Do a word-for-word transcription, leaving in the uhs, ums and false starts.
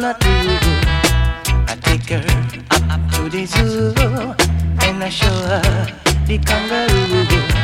gonna do? I take her up to the zoo and I show her the kangaroo.